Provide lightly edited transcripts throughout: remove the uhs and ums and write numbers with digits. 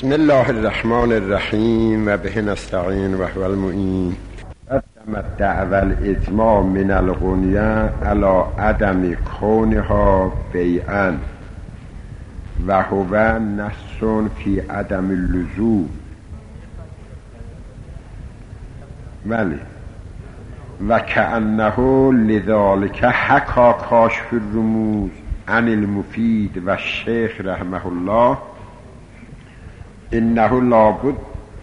بسم الله الرحمن الرحیم و به نستعین و هو المعین. قدم الدعوى الاجماع من الغنیه علی عدم کونها بیعا و هو نص فی عدم اللزوم. ولی و کأنه لذلك حکا کاشف الرموز عن المفید و شیخ رحمه الله انه لابد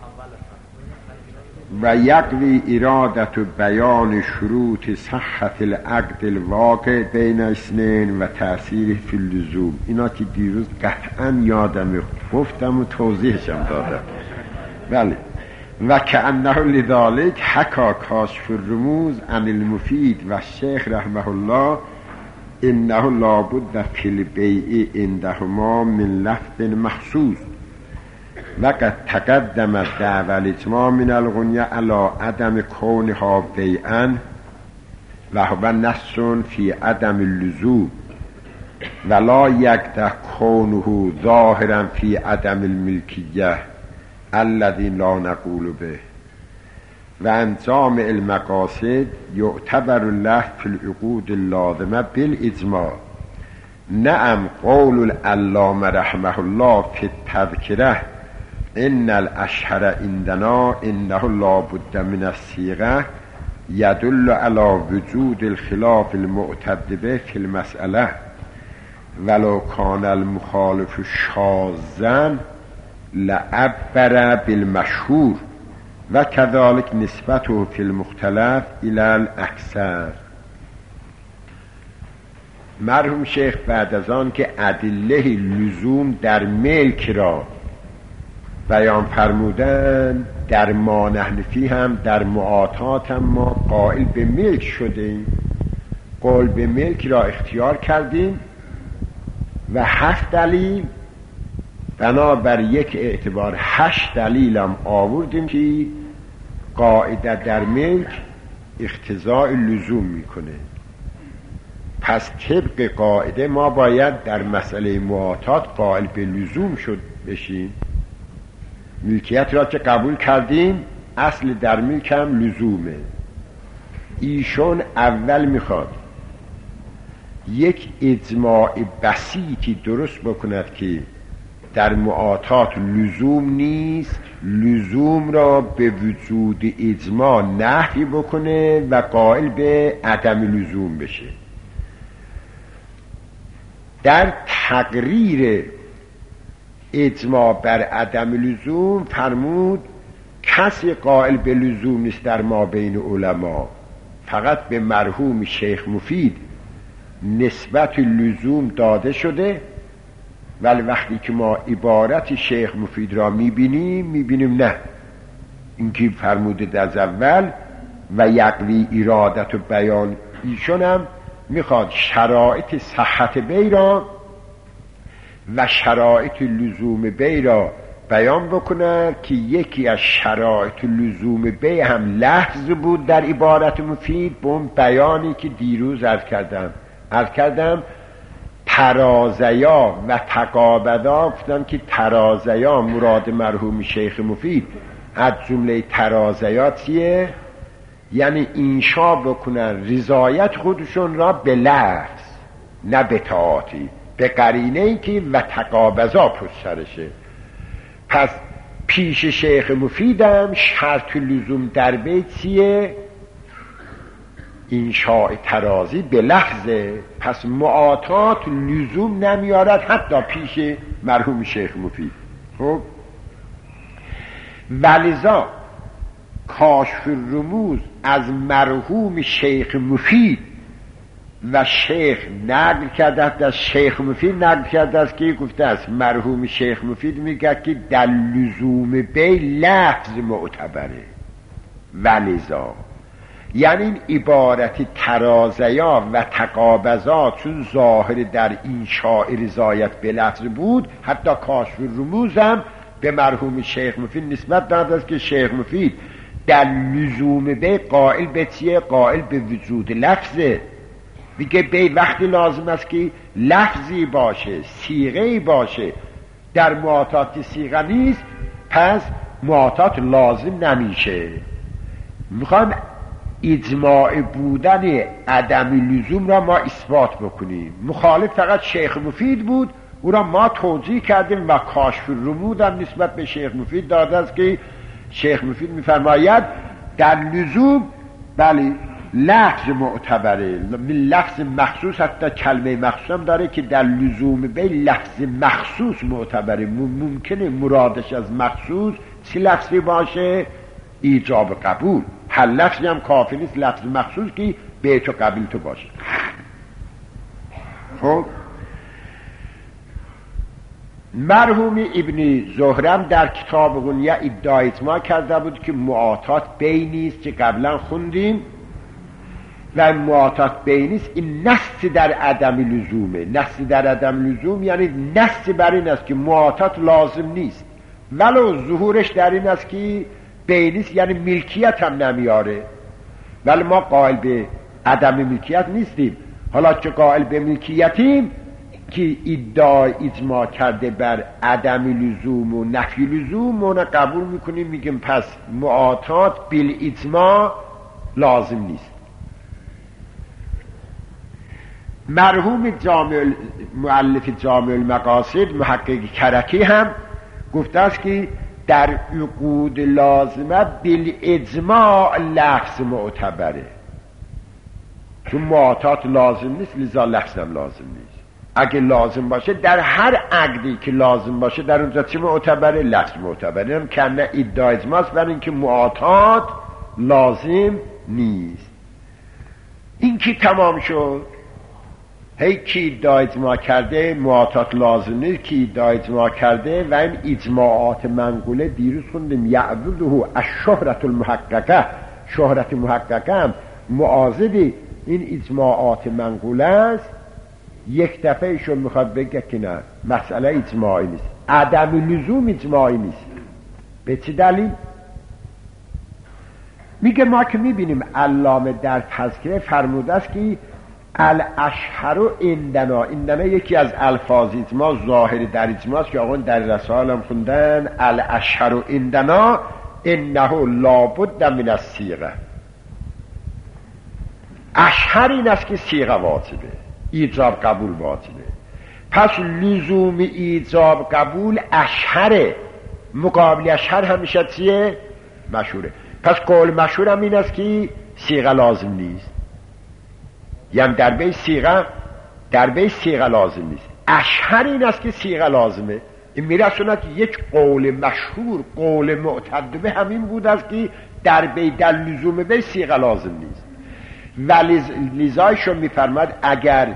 و یقوی ارادت بیان شروط صحت العقد الواقع بین اثنین و تأثیر فی اللزوم. اینا که دیروز قطعا یادم گفتم و توضیحشم دادم. ولی و کأنه لذلك حکا کاشف الرموز عن المفید و شیخ رحمه الله انه لابد فی البیع عندهما من لفظ مخصوص وقد تقدم الدعوى الاجماع من الغنیه علی عدم کونها بیعا و هو نص فی عدم اللزوم ولا یقدح کونه ظاهرا فی عدم الملکیه الذی لا نقول به و انجام المقاصد یعتبر له فی العقود اللازمه بالاجماع. نعم قول العلامه رحمه الله فی التذکره ان الاشهر عندنا انه لا بد من الصیغه یدل علی وجود الخلاف المعتد به فی المساله ولو کان المخالف شاذا لعبر بالمشهور و كذلك نسبته فی المختلف الی الاکثر. مرحوم شیخ بعد از آن که ادله لزوم در ملک را بیان فرمودن، در ما نحنفی هم در معاطات هم ما قائل به ملک شدیم، قول به ملک را اختیار کردیم و 7 دلیل بنابر یک اعتبار 8 دلیل هم آوردیم که قاعده در ملک اقتضاء لزوم میکنه. پس طبق قاعده ما باید در مسئله معاطات قائل به لزوم شد بشیم. ملکیت را که قبول کردیم اصل در ملک هم لزومه. ایشون اول میخواد یک اجماع بسیطی درست بکند که در معاطات لزوم نیست، لزوم را به وجود اجماع نفی بکنه و قائل به عدم لزوم بشه. در تقریر اجماع بر عدم لزوم فرمود کسی قائل به لزوم نیست در ما بین علما، فقط به مرحوم شیخ مفید نسبت لزوم داده شده. ولی وقتی که ما عبارت شیخ مفید را میبینیم نه، اینکه فرموده در اول و یقوی ارادت و بیان، ایشون هم میخواد شرایط صحت بی را و شرایط لزوم بی را بیان بکنه که یکی از شرایط لزوم بی هم لفظ بود در عبارت مفید به اون بیانی که دیروز عرض کردم ترازیا و تقابضا. گفتن که ترازیا مراد مرحوم شیخ مفید از جمله ترازیا چیه؟ یعنی انشا بکنن رضایت خودشون را به لفظ نه به طاعتی، به قرینه ای که و تقابضا پشت سرشه. پس پیش شیخ مفیدم شرط لزوم در بیت چیه؟ انشاء ترازی به لفظه. پس معاطات لزوم نمیارد حتی پیش مرحوم شیخ مفید. خب ولذا کاشف الرموز از مرحوم شیخ مفید و شیخ نقل کرده از شیخ مفید نقل کرده است که گفته است مرحوم شیخ مفید میگه که در لزوم بی لفظ معتبره. ولذا یعنی این عبارت ترازیا و تقابضا چون ظاهر در این شاعر رضایت به لفظ بود، حتی کاشف الرموز هم به مرحوم شیخ مفید نسبت داده است که شیخ مفید در لزوم بی قائل به چیه؟ قائل به وجود لفظه. میگه بی وقتی لازم است که لفظی باشه، صیغه‌ای باشه در معاطات صیغه نیست، پس معاطات لازم نمیشه. میخوایم اجماع بودن عدم لزوم را ما اثبات بکنیم. مخالف فقط شیخ مفید بود، او را ما توضیح کردیم و کاشف الرمود هم نسبت به شیخ مفید داده است که شیخ مفید میفرماید در لزوم بله لفظ معتبره، لفظ مخصوص، حتی کلمه مخصوص هم داره که در لزوم به لفظ مخصوص معتبره. ممکنه مرادش از مخصوص چه لفظی باشه؟ ایجاب قبول. هر لفظی هم کافی نیست لفظ مخصوص که به تو قبول تو باشه. خب مرحوم ابن زهرم در کتاب غنیه ادعای اجماع کرده بود که معاطات بینیست که قبلا خوندیم و معاطات بینیست. این نص در عدم لزومه. نص در عدم لزوم یعنی نص بر این است که معاطات لازم نیست، ولو ظهورش در این است که بینیست، یعنی ملکیت هم نمیاره. ولی ما قائل به عدم ملکیت نیستیم. حالا که قائل به ملکیتیم که ادعای اجماع کرده بر عدم لزوم و نفی لزوم، اون قبول میکنیم، میگیم پس معاطات بالاجماع لازم نیست. مرحوم مؤلف جامع المقاصد محقق کرکی هم گفته است که در عقود لازمه بالاجماع لفظ معتبره، چون معاطات لازم نیست لذا لفظ هم لازم نیست. اگه لازم باشه در هر عقدی که لازم باشه در اونجا چه معتبره؟ لفظ معتبره. هم کنه ادعای اجماع است برای اینکه معاطات لازم نیست. این که تمام شد. هی کی ادعای اجماع کرده معاطات لازم نیست، کی ادعای اجماع کرده و این اجماعات منقوله دیروز خوندیم یعبده الشهرة المحققه. شهرت محققه هم معاضد این اجماعات منقوله است. یک دفعه ایشون میخواد بگه که نه مسئله اجماعی نیست، عدم لزوم اجماعی نیست. به چه دلیل؟ میگه ما که میبینیم علامه در تذکره فرموده است که الاشهر عندنا یکی از الفاظ اجماع ظاهر در اجماع است که آقایان در رسائل هم خوندن. الاشهر عندنا انه لابد من الصیغه. اشهر این است که صیغه واجبه، ایجاب قبول واجبه. پس لزوم ایجاب قبول اشهره، مقابل اشهر همیشه چیه؟ مشهوره. پس قول مشهور هم این است که صیغه لازم نیست، یعنی در بین صیغه لازم نیست. اشهر این است که صیغه لازمه. این میرسوند یک قول مشهور، قول معتدبه همین بود است که در لزوم به صیغه لازم نیست. ولی لذایشون میفرماد اگر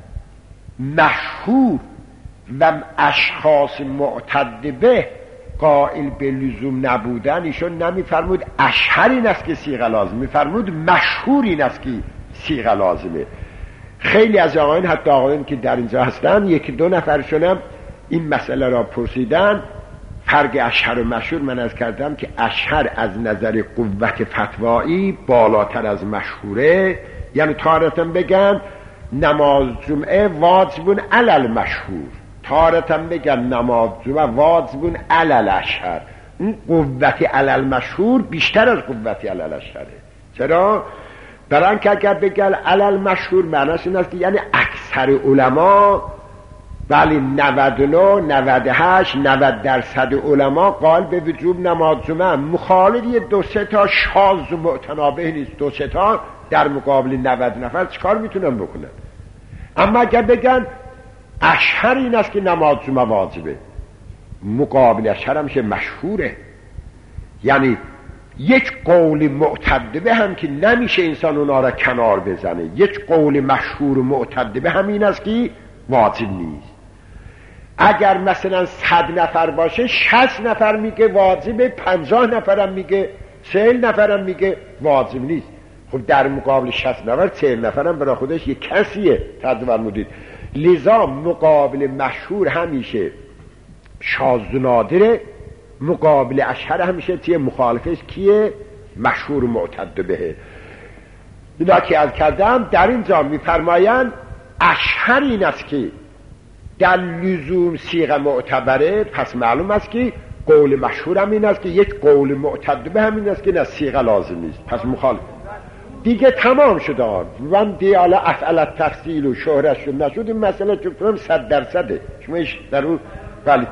مشهور و اشخاص معتدبه قائل به لزوم نبودن، ایشون نمیفرمود اشهر این است که صیغه لازم، میفرمود مشهور این است که صیغه لازمه. خیلی از آقایان، حتی آقایان که در اینجا هستن، یکی دو نفرشون هم این مسئله را پرسیدن. فرق اشهر و مشهور من از کردم که اشهر از نظر قوت فتوایی بالاتر از مشهوره. یعنی تارتن بگن نماز جمعه واجبون علل مشهور، تارتن بگن نماز جمعه واجبون علل اشهر. اون قوت علل مشهور بیشتر از قوت علل اشهره. چرا؟ برای اینکه اگر بگن علل مشهور معناش این است که یعنی اکثر علما، ولی 99 98 90% علما قائل به وجوب نماز جمعه، مخالف یه دو سه تا شاذ و معتنابه نیست. دو سه تا در مقابل 90 نفر چیکار میتونن بکنن؟ اما اگر بگن اشهر این است که نماز جمعه واجبه، مقابل اشهر همیشه مشهوره. یعنی یک قول معتدبه هم که نمیشه انسان اونا را کنار بزنه، یک قول مشهور معتدبه همین است که واجب نیست. اگر مثلا 100 نفر باشه 60 نفر میگه واجبه، 50 نفرم میگه، 40 نفرم میگه واجب نیست. خب در مقابل 60 نفر 40 نفرم برای خودش یک کسیه. تصور مودید. لذا مقابل مشهور همیشه شاذ و نادره، مقابل اشهر همیشه چیه؟ مخالفش کیه؟ مشهور و معتدبه. اینا که از کردم در اینجا میفرمایند اشهر این است که در لزوم صیغه معتبره، پس معلوم است که قول مشهور هم این است که یک قول معتدبه هم این است که نه صیغه لازم نیست. پس مخالف دیگه تمام شده. من دیالا افعال تفصیل و شهرت شد نشد این مسئله که کنم 100% شما ایش در اون ولی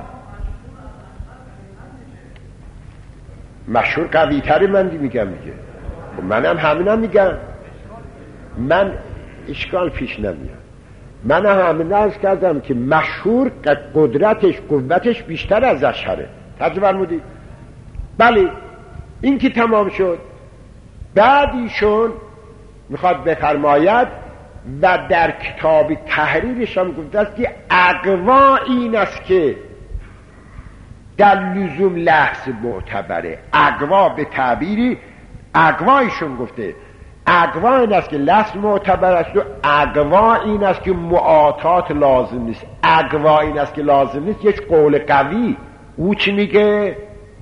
مشهور قوی تری من میگم دیگه. منم همینم میگم، من اشکال پیش نمیاد. من همین عرض کردم که مشهور قدرتش قوتش بیشتر از اشهره. ترجمه فرمودید؟ بله این که تمام شد. بعد ایشون میخواد بفرماید و در کتاب تحریرش هم گفته است که اقوا این است که در لزوم لفظ معتبره. اقوا به تعبیری اقوایشون گفته اقوا این است که لفظ معتبر است و اقوا این است که معاطات لازم نیست. اقوا این است که لازم نیست یک قول قوی. او چی میگه؟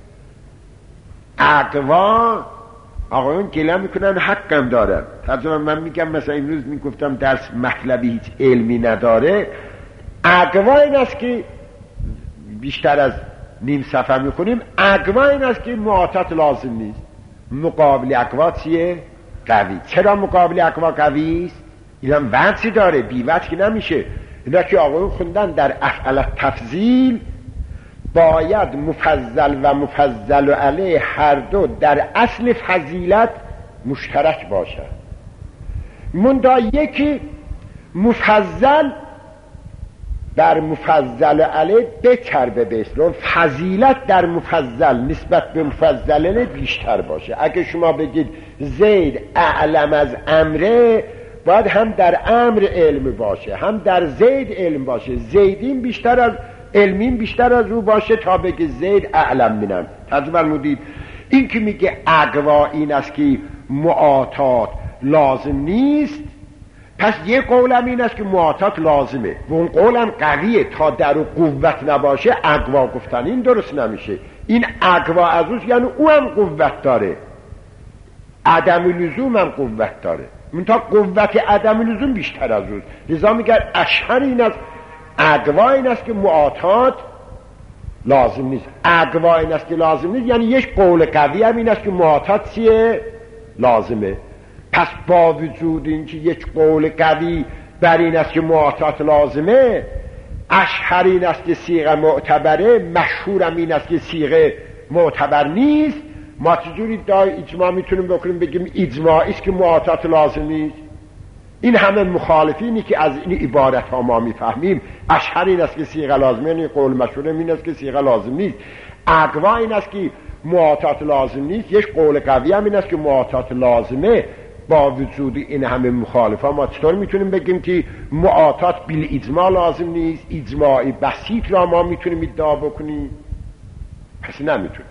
اقوا آقایون گله میکنن حقم دارن. ترجمه من میگم مثلا امروز میگفتم درس مطلبی هیچ علمی نداره. اقوا این است که بیشتر از نیم صفحه میخونیم. اقوا این است که معاطات لازم نیست. مقابل اقوا چیه؟ قوی. چرا مقابل اقوا قوی است؟ این هم وضعی داره، بی وضع که نمیشه. اینا که آقایون خوندن در افعال تفضیل باید مفضل و مفضل علیه هر دو در اصل فضیلت مشترک باشد. منتها یکی مفضل در مفضل علیه بچربه به اسلام، فضیلت در مفضل نسبت به مفضل علیه بیشتر باشه. اگه شما بگید زید اعلم از امره، باید هم در امر علم باشه هم در زید علم باشه. زیدین بیشتر از علمین بیشتر از او باشه تا بگه زید اعلم منم. ترجمه فرمودید؟ این که میگه اقوا این است که معاطات لازم نیست، پس یه قولم این است که معاطات لازمه و اون قولم قویه. تا در او قوت نباشه اقوا گفتن این درست نمیشه. این اقوا از اوست یعنی او هم قوت داره، عدم لزوم هم قوت داره، منتها قوت عدم لزوم بیشتر از اوست. لذا میگن اشهر این است اقوا این است که معاطات لازم نیست. اقوا این است که لازم نیست یعنی یک قول قوی هم این است که معاطات چیه؟ لازمه. پس با وجود اینکه یک قول قوی بر این است که معاطات لازمه، اشهر این است که صیغه معتبره، مشهورم این است که صیغه معتبر نیست، ما چجوری اجماع میتونیم بکنیم بگیم اجماعی است که معاطات لازم نیست؟ این همه مخالفینی که از این عبارت ها ما میفهمیم اشهر این است که صیغه لازمه، یعنی قول مشهور این است که صیغه لازم نیست. اقوا این است که معاطات لازم نیست، یک قول قوی هم این است که معاطات لازمه. با وجود این همه مخالفه ما چطور میتونیم بگیم که معاطات بیل اجماع لازم نیست؟ اجماعی بسیط را ما میتونیم ادعا بکنیم؟ پس نمیتونیم.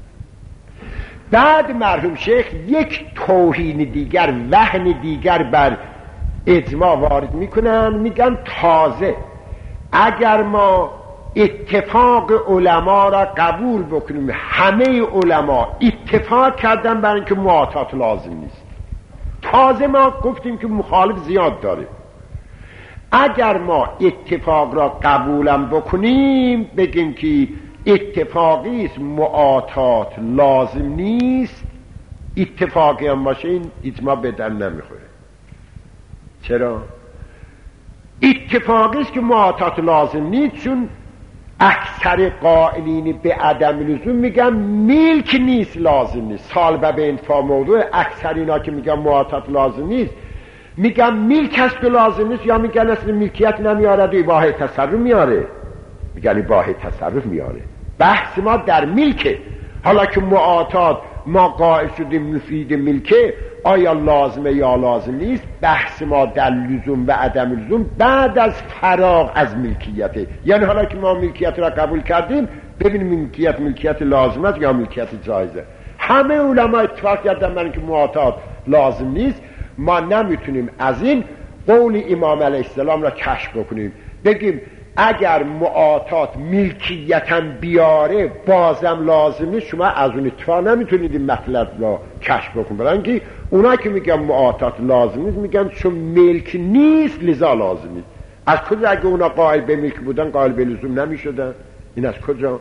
بعد مرحوم شیخ یک توهین دیگر، وهن دیگر بر اجماع وارد میکنن. میگن تازه اگر ما اتفاق علما را قبول بکنیم، همه علما اتفاق کردن برای اینکه معاطات لازم نیست، تازه ما گفتیم که مخالف زیاد داره. اگر ما اتفاق را قبولم بکنیم بگیم که اتفاقی است معاطات لازم نیست، اتفاقی هم باشه این اجماع بدن نمیخوره. چرا؟ اتفاقی است که معاطات لازم نیست، چون اکثر قائلین به عدم لزوم میگن ملک نیست لازم نیست. سالبه به انفا موضوع اکثر اینا که میگن معاطات لازم نیست میگن ملک است که لازم نیست، یا میگن اصلا ملکیت نمیاره و اباحه تصرف میاره. میگن اباحه تصرف میاره. بحث ما در ملکه. حالا که معاطات ما قائل شدیم مفید ملکه، آیا لازمه یا لازم نیست؟ بحث ما در لزوم و عدم لزوم بعد از فراغ از ملکیته. یعنی حالا که ما ملکیت را قبول کردیم ببینیم ملکیت لازم است یا ملکیت جایزه. همه علما اتفاق کردن برای اینکه معاطات لازم نیست. ما نمیتونیم از این قول امام علیه السلام را کشف بکنیم بگیم اگر معاطات ملکیتاً بیاره بازم لازم نیست. شما از اون اتفاق نمیتونید این مطلب را کشف بکنید، برای اینکه اونا که میگن معاطات لازم نیست میگن چون ملک نیست لذا لازم نیست. از کجا اگه اونا قائل به ملک بودن قائل به لزوم نمی شدن؟ این از کجا؟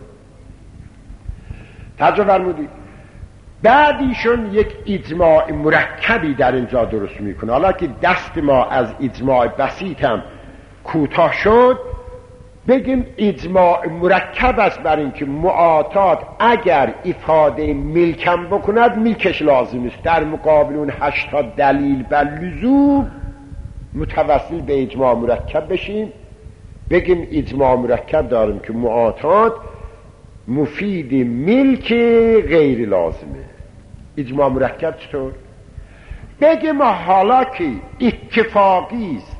توجه فرمودید. بعد ایشون یک اجماع مرکبی در اینجا درست میکنه. حالا که دست ما از اجماع بسیط هم کوتاه شد، بگیم اجماع مرکب است بر اینکه معاطات اگر افاده ملکم بکند ملکش لازم است. در مقابل اون 8 دلیل بر لزوم متوسل به اجماع مرکب بشیم، بگیم اجماع مرکب داریم که معاطات مفید ملک غیر لازمه. اجماع مرکب چطور؟ بگیم حالا که اتفاقی است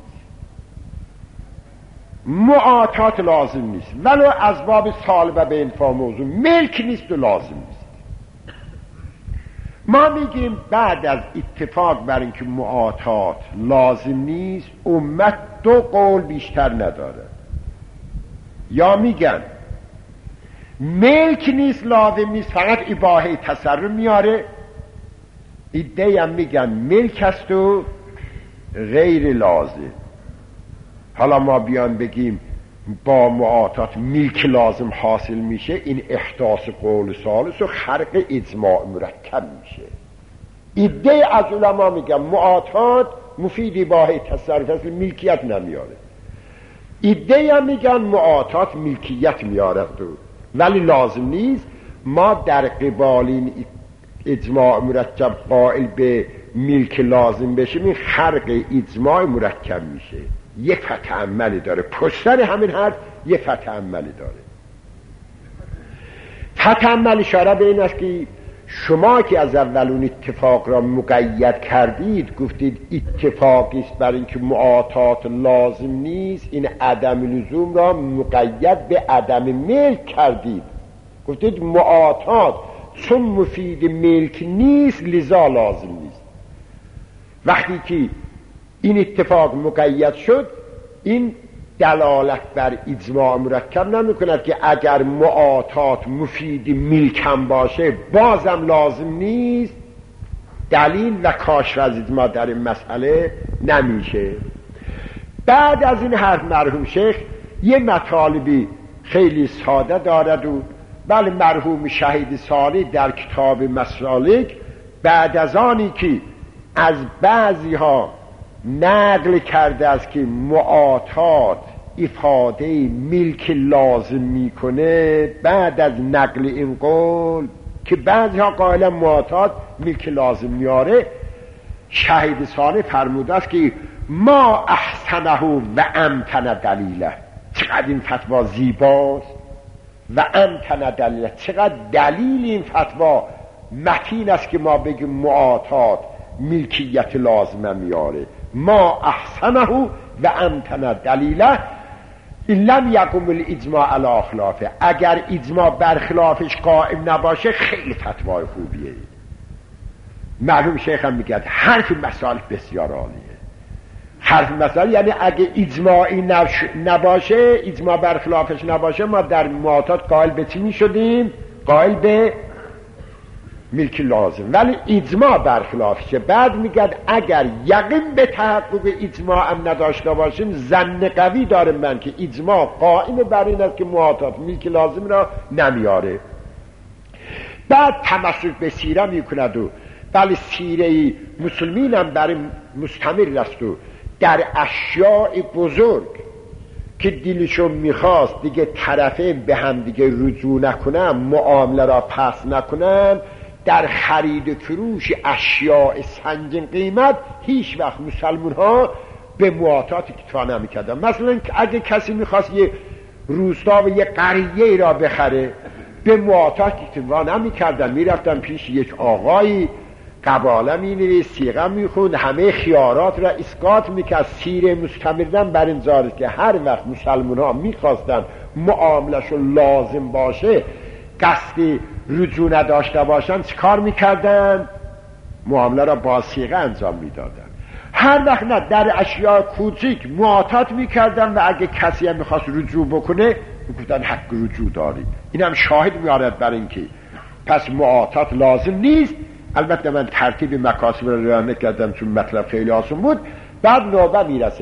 معاطات لازم نیست ولو از باب سالبه به انفا موضوع ملک نیست و لازم نیست، ما میگیم بعد از اتفاق بر اینکه معاطات لازم نیست امت 2 قول بیشتر نداره. یا میگن ملک نیست لازم نیست فقط اباحه تصرف میاره، ایده هم میگن ملک است و غیر لازم. حالا ما بیان بگیم با معاطات ملک لازم حاصل میشه، این احداث قول ثالث و خرق اجماع مرکب میشه. ایده از علما میگن معاطات مفید اباحه تصرف است ملکیت نمیاره، ایده هم میگن معاطات ملکیت میاره ولی لازم نیست. ما در قبال این اجماع مرکب قائل به ملک لازم بشیم، این خرق اجماع مرکب میشه. یه فتح عملی داره، پشتر همین حرف یه فتح عملی داره. فتح عمل اشاره به این است که شما که از اول اون اتفاق را مقید کردید، گفتید اتفاقی است برای اینکه معاطات لازم نیست، این عدم لزوم را مقید به عدم ملک کردید. گفتید معاطات چون مفید ملک نیست لذا لازم نیست. وقتی که این اتفاق مقید شد، این دلالت بر اجماع مرکب نمی کند که اگر معاطات مفید ملکم باشه بازم لازم نیست، دلیل و کاشف از اجماع در این مسئله نمیشه. بعد از این حرف مرحوم شیخ یه مطالبی خیلی ساده دارد و بله مرحوم شهید صالح در کتاب مسالک بعد از آنی که از بعضی ها نقل کرده است که معاطات افاده ملک لازم میکنه، بعد از نقل این قول که بعضی ها قائلا معاطات ملک لازم میاره، شهید صالح فرموده است که ما احسنه و امتن دلیله. چقدر این فتوا زیباست و امتن دلیله، چقدر دلیل این فتوا متین است که ما بگیم معاطات ملکیت لازمه میاره. ما احسنه و امتن دلیله این لم یقم الاجماع علی خلافه. اگر اجماع برخلافش قائم نباشه خیلی فتوای خوبیه. معلوم شیخ هم میگه حرف مسائل بسیار عالیه. حرف مسائل یعنی اگه اجماعی نباشه، اجماع برخلافش نباشه، ما در معاطات قائل به چی میشدیم؟ قائل به ملک لازم. ولی اجماع برخلافشه. بعد میگه اگر یقین به تحقق اجماع هم نداشته باشیم، ظن قوی دارم من که اجماع قائم بر این است که معاطات ملک لازم را نمیاره. بعد تمسک به سیره میکند و ولی سیره مسلمین هم برای مستمر است و در اشیاء بزرگ که دلشون میخواست دیگه طرفین به هم دیگه رجوع نکنن، معامله را پس نکنن، در خرید و فروش اشیاء سنگین قیمت هیچ وقت مسلمان ها به معاطات اکتفا نمیکردن. مثلا اگه کسی میخواست یه روستا و یه قریه را بخره، به معاطات اکتفا نمیکردن، میرفتن پیش یک آقایی قباله مینویس، سیغه میخوند، همه خیارات را اسقاط میکرد. سیر مستمرن بر این زارست که هر وقت مسلمان ها میخواستن معاملشون لازم باشه، قصد رجوع نداشته باشن، چه کار میکردن؟ معامله را با سیغه انجام میدادن. هر وقت نه، در اشیاء کوچیک معاطات میکردن و اگه کسی هم میخواست رجوع بکنه میگفتن حق رجوع داری. این هم شاهد میارد بر این که پس معاطات لازم نیست. البته من ترتیب مکاسب را رعایت کردم چون مطلب خیلی آسان بود. بعد نوبه میرسه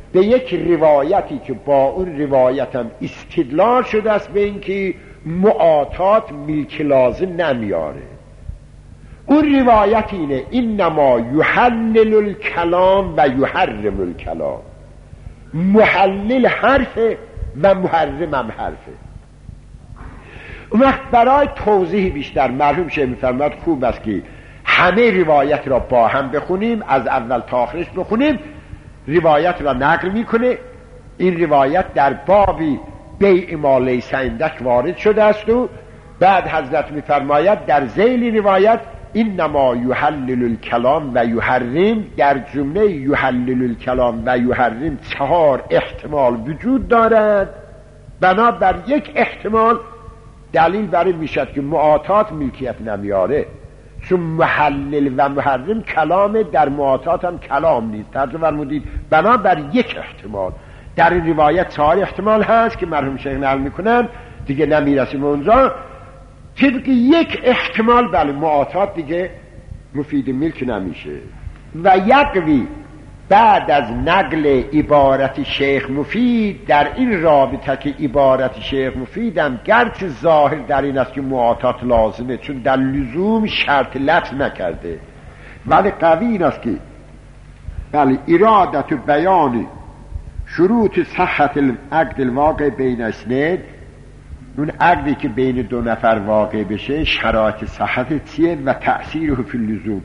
به یک روایتی که با اون روایتم استدلال شده است به اینکه معاطات ملک لازم نمیاره. اون روایت اینه انما یحلل الکلام و یحرم الکلام، محلل حرفه و محرم هم حرفه. اون وقت برای توضیح بیشتر مرحوم شیخ می‌فرماد خوب است که همه روایت را با هم بخونیم، از اول تا آخرش بخونیم. روایت را نقل میکنه. این روایت در بابی بیع ما لیس عندک وارد شده است و بعد حضرت میفرماید در ذیل روایت انما یحلل الکلام و یحرم، در جمله یحلل الکلام و یحرم 4 احتمال وجود دارد. بنابر یک احتمال دلیل برای میشد که معاطات ملکیت نمیاره، چون محلل و محرم کلام، در معاطات هم کلام نیست. ترجمه فرمودید بنابر یک احتمال. در این روایت 4 احتمال هست که مرحوم شیخ نقل میکنن، دیگه نمیرسیم اونجا. طبق یک احتمال بله معاطات دیگه مفید ملک نمیشه. و یقوی بعد از نقل عبارت شیخ مفید در این رابطه که عبارت شیخ مفیدم گرچه ظاهر در این است که معاطات لازمه، چون در لزوم شرط لفظ نکرده، ولی قوی این است که بله ارادت بیان شروط صحت العقد الواقع بین اثنین، اون عقدی که بین 2 نفر واقع بشه شرایط صحت چیه و تأثیره فی اللزوم،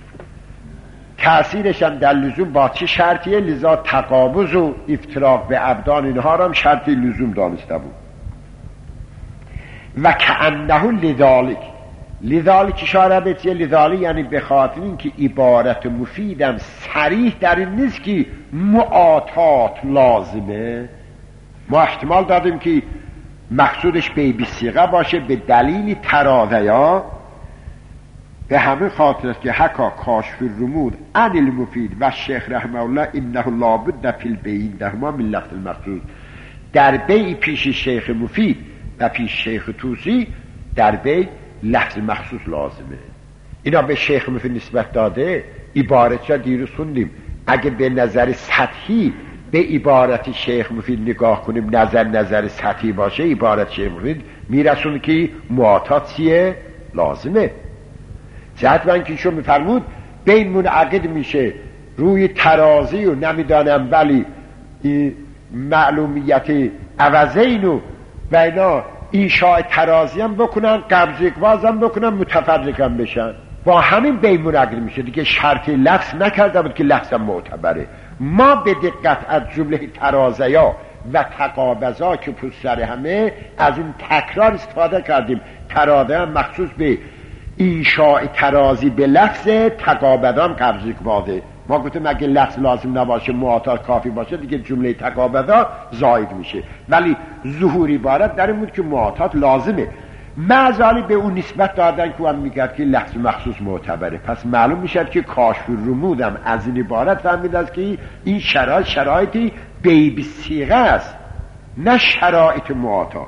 تأثیرش هم در لزوم با چه شرطیه. لذا تقابض و افتراق به ابدان اینها را هم شرطی لزوم دانسته بود. و کأنه لذالک اشاره به چیه؟ لذالک یعنی به خاطر این که عبارت مفیدم صریح در این نیست که معاطات لازمه. ما احتمال دادیم که مقصودش به صیغه باشه به دلیل تراضیا. به همه خاطر است که حکا کاشف الرمود عن المفید و شیخ رحمه الله انه لابد فی البیع دهما من لفظ المقصود. در بیع پیش شیخ مفید و پیش شیخ توسی در بیع لفظ مخصوص لازمه. اینا به شیخ مفید نسبت داده. عبارت را دیروز خوندیم. اگه به نظر سطحی به عبارت شیخ مفید نگاه کنیم، نظر سطحی باشه، عبارت شیخ مفید میرسونه که معاطات چیه؟ لازمه. جهت من که ایشون میفرمود بین منعقد میشه روی ترازی و نمیدانم ولی معلومیت عوضین و اینا اینشاء ترازی هم بکنن، قبض اقباض هم بکنن، متفرق هم بشن، با همین بین منعقد میشه دیگه. شرطی لفظ نکرده بود که لفظ هم معتبره. ما به دقت از جمله ترازیا و تقابضا که پشت سر همه از این تکرار استفاده کردیم. ترازیا مخصوص به اینشاء ترازی به لفظ، تقابضام قبض اقباضه. ما گفتیم اگه لفظ لازم نباشه معاطات کافی باشه دیگه جمله تقابضا زاید میشه. ولی ظهوری عبارت در این بود که معاطات لازمه. معزالی به اون نسبت دادن که هم میگرد که لفظ مخصوص معتبره. پس معلوم میشد که کاشف الرمودم از این عبارت فهمید است که این شرایطی بیب صیغه است نه شرایط معاطات.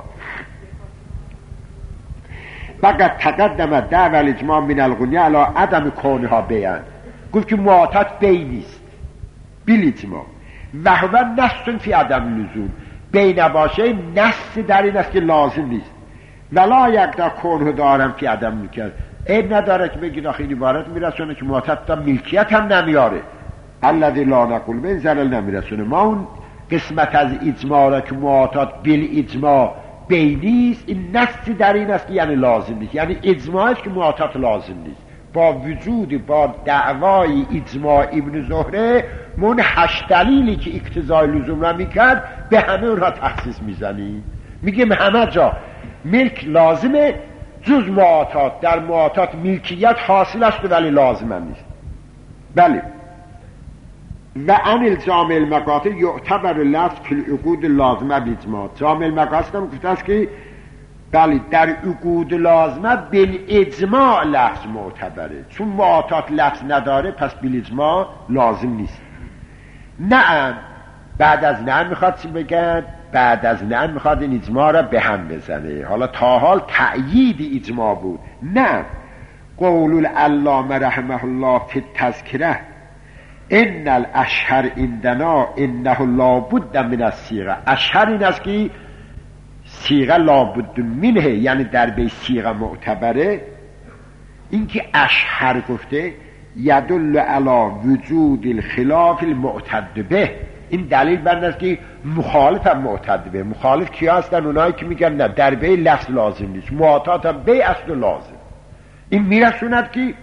فقط تقدم دعوی الاجماع من الغنی علی عدم کونها بیان. گفت که معاطات بی نیست بیل اجماع و هو نص فی عدم لزوم. بی نباشه نص در این است که لازم نیست. ولا یقدر کونه دارم که عدم میکرد. عیب نداره که بگید آخه این عبارت میرسونه که معاطات تا ملکیت هم نمیاره. الذی لا نقول به این زلل نمیرسونه. ما اون قسمت از اجماع را که معاطات بیل اجماع بی نیست، این نصی در این است که یعنی لازم نیست، یعنی اجماع است که معاطات لازم نیست. با وجود با دعوای اجماع ابن زهره من 8 دلیلی که اقتضای لزوم را میکرد به همه اونها تخصیص میزنی. میگیم همه جا ملک لازمه جز معاطات. در معاطات ملکیت حاصل است ولی لازم هم نیست. بله. و ان الجامع المقاطع یعتبر لفظ فی العقود لازمه باجماع. جامع المقاصد هم گفته است که بله در عقود لازمه بالاجماع لفظ معتبره، چون معاطات لفظ نداره پس بالاجماع لازم نیست. نه بعد از نه میخواد چی بگن؟ بعد از نه میخواد این اجماع را به هم بزنه. حالا تا حال تأیید اجماع بود. نه قول العلامه رحمه الله فی التذکره ان الاشهر عندنا انه لابد من الصیغه. اشهر این است که صیغه لابد منه، یعنی در بی صیغه معتبره. این که اشهر گفته یدل علی وجود الخلاف المعتد به، این دلیل بر این است که مخالف هم معتد به. مخالف کیا هستن؟ اونایی که میگن نه در بی لفظ لازم نیست، معتاد هم بی اصل لازم. این میرسوند که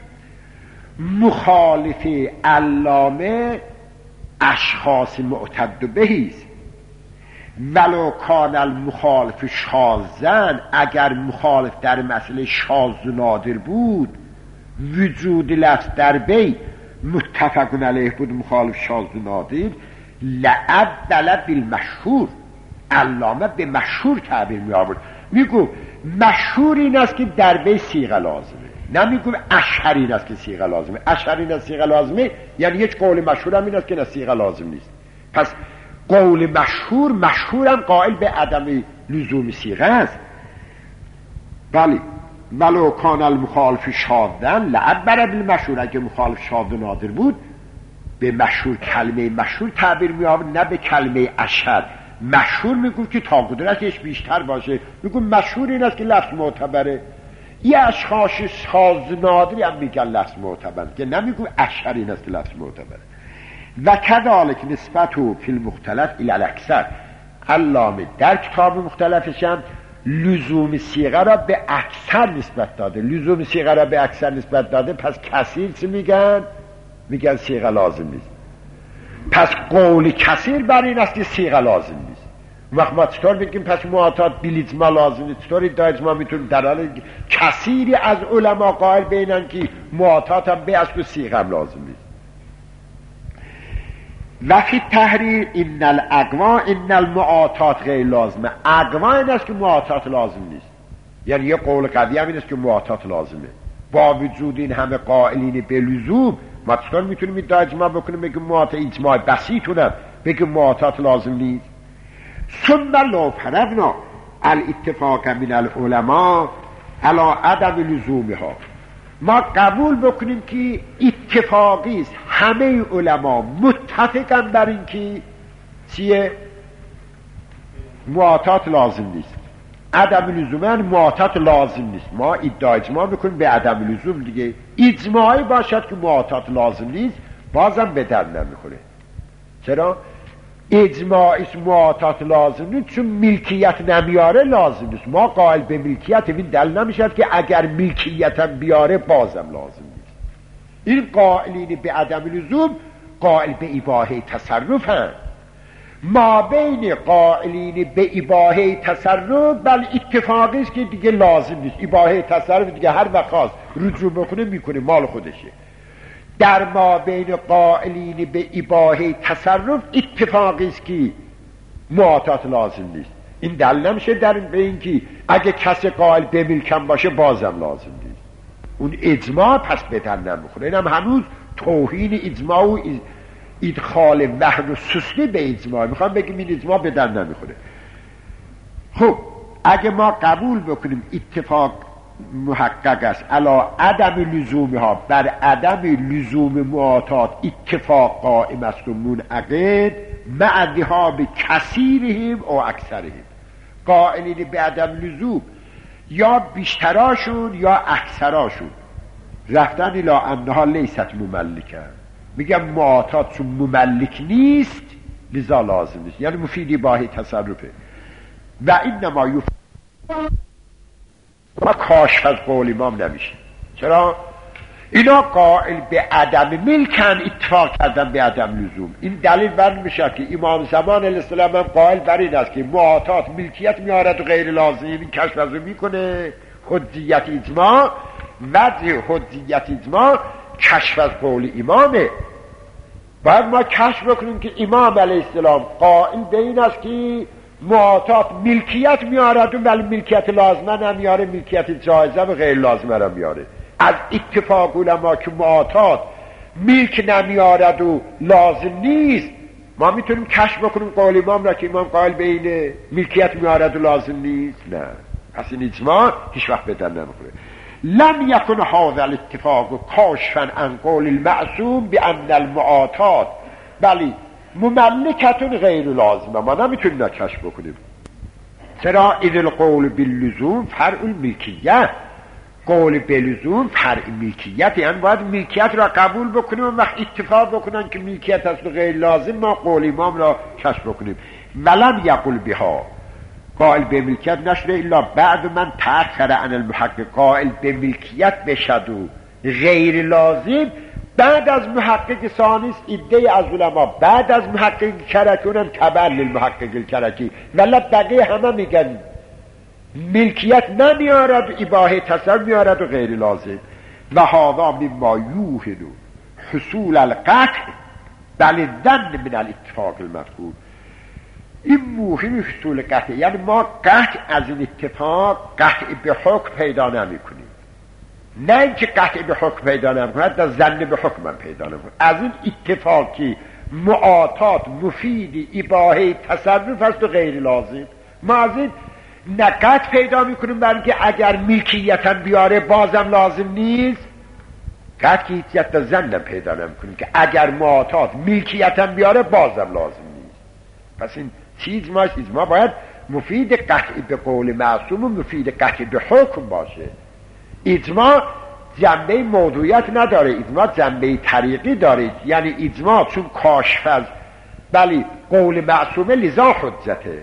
مخالف علامه اشخاص معتد بهیست. ولو کان المخالف شاذن، اگر مخالف در مسئله شاذ و نادر بود، وجود لفظ در بی متفق علیه بود، مخالف شاذ و نادر، لعدل بالمشهور، علامه به مشهور تعبیر می آورد. میگو مشهور این است که در بی صیغه لازمه، نمیگو اشهر این است که صیغه لازمه. اشهر این است صیغه لازمه یعنی یک قول مشهور هم این است که نه صیغه لازم نیست. پس قول مشهور، مشهورم قائل به عدم لزوم صیغه است. بله ولو کان المخالف شاذن لعبر بالمشهور، اگه مخالف شاذ و نادر بود به مشهور، کلمه مشهور تعبیر می آورد، نه به کلمه اشهر. مشهور میگو که تا قدرتش بیشتر باشه، میگو مشهور این است که لفظ معتبره. یه اشخاص شاذ نادری هم میگن لفظ معتبر، که نمیگو اشهر این است که لفظ معتبره. و کذالک نسبتو فی المختلف الی الاکثر، علامه در کتاب مختلفش هم لزوم صیغه را به اکثر نسبت داده. لزوم صیغه را به اکثر نسبت داده، پس کثیر چی میگن؟ میگن صیغه لازم نیست. پس قول کثیر بر این است که صیغه لازم نیست. وقت ما چطور بگیم پس معاطات بیلیجما لازم نیست؟ چطور ادعا میتونیم در حال کثیری از علما قائل بینن که معاطات هم به اصل صیغه هم لازم نیست. و فی تحریر ان الاقوا ان المعاطات غیر لازمه. اقوا این است که معاطات لازم نیست، یعنی یه قول قوی هم این است که معاطات لازمه. با وجود این همه قائلین به لزوم، ما چطور میتونیم ادعا اجماع بکنیم بگیم معاطات اجماع بسیطونم بگیم معاطات لازم نیست؟ ثم لو فرضنا الاتفاق من العلماء علی عدم لزومها، ما قبول بکنیم که اتفاقی است، همه علما متفقن بر این که چیه؟ معاطات لازم نیست. عدم لزومن معاطات لازم نیست. ما ادعا اجماع بکنیم به عدم لزوم دیگه. اجماعی باشد که معاطات لازم نیست بازم به در نمیخوره. چرا؟ اجماعی معاطات لازم نیست چون ملکیت نمیاره لازم نیست. ما قائل به ملکیت، این دل نمیشد که اگر ملکیتم بیاره بازم لازم نیست. این قائلین به عدم لزوم قائل به اباحه تصرف هم. ما بین قائلین به اباحه تصرف بل اتفاقی است که دیگه لازم نیست. اباحه تصرف دیگه هر وقت خواست رجوع بکنه میکنه، مال خودشه. در ما بین قائلین به اباحه تصرف اتفاقی است که معاطات لازم نیست. این دلیل نمیشه در به این که اگه کسی قائل به ملکم باشه بازم لازم نیست. اون اجماع پس به در نمیخوره. اینم هنوز توهین اجماع و ادخال وهن و سستی به اجماع. میخوام بگیم این اجماع به در نمیخوره. خب اگه ما قبول بکنیم اتفاق محقق است علی عدم لزومها، بر عدم لزوم معاطات اتفاق قائم است و منعقد، مع ذهاب کثیرهم و اکثرهم. قائلین به عدم لزوم یا بیشتراشون یا اکثراشون رفتن الی انها لیست مملکه، میگم معاطات چون مملک نیست لذا لازم نیست، یعنی مفیدی باهی تصرفه. و اینما ما کاشف از قول امام نمیشه. چرا؟ اینا قائل به عدم ملکن، اتفاق کردن به عدم لزوم. این دلیل بر میشه که امام زمان علیه السلام هم قائل بر این است که معاطات ملکیت میارد و غیر لازم. این کشف از میکنه حجیت اجماع، وجه حجیت اجماع کشف از قول امامه. باید ما کشف بکنیم که امام علیه السلام قائل به این است که معاطات ملکیت میارد و ولی ملکیت لازمه نمیاره، ملکیت جایزه و غیر لازمه را میاره. از اتفاق علما که معاطات ملک نمیارد و لازم نیست، ما میتونیم کشف بکنیم قول امام را که امام قائل به این ملکیت میارد و لازم نیست؟ نه. پس این اجماع هیچ وقت بدن نمیخوره. لم یکن هذا الاتفاق کاشفا عن قول المعصوم بان المعاطات بلی مملکتون غیر لازمه. ما نمیتونیم کشف بکنیم. چرا؟ اذ القول باللزوم فرع الملکیت، قول بلزوم فرع ملکیت، یعنی باید ملکیت را قبول بکنیم و وقت اتفاق بکنن که ملکیت هست و غیر لازم ما قول امام را کشف بکنیم. ولم یقل بها، قائل به ملکیت نشده الا بعد من تأخر عن المحقق. قائل به ملکیت بشد و غیر لازم بعد از محقق ثانی است. ایده از علما بعد از محقق کرکی، اونم تبع للمحقق کرکی، ولی بقیه همه میگن ملکیت نمیارد و اباحه تصرف میارد و غیر لازم. و هذا مما یوهن حصول القطع بل ظن من الاتفاق المذکور. این موهن حصول قطع، یعنی ما قطع از این اتفاق قطع به حکم پیدا نمی کنیم. نه اینکه قطع به حکم پیدا نمی کنیم، حتی ظن به حکم هم پیدا نمی کنیم. از این اتفاقی معاطات مفید اباحه تصرف است و غیر لازم، ما از این نقط پیدا میکنیم، برای که اگر ملکیتاً بیاره بازم لازم نیست. قطعیت زن پیدا نمیکنیم که اگر معاطات ملکیتاً بیاره بازم لازم نیست. پس این چیز ما باید مفید قطعی به قول معصوم و مفید قطعی به حکم باشه. اجماع جنبه موضوعیت نداره، اجماع جنبه طریقی داره، یعنی اجماع چون کاشف از بلی قول معصومه لذا حجته.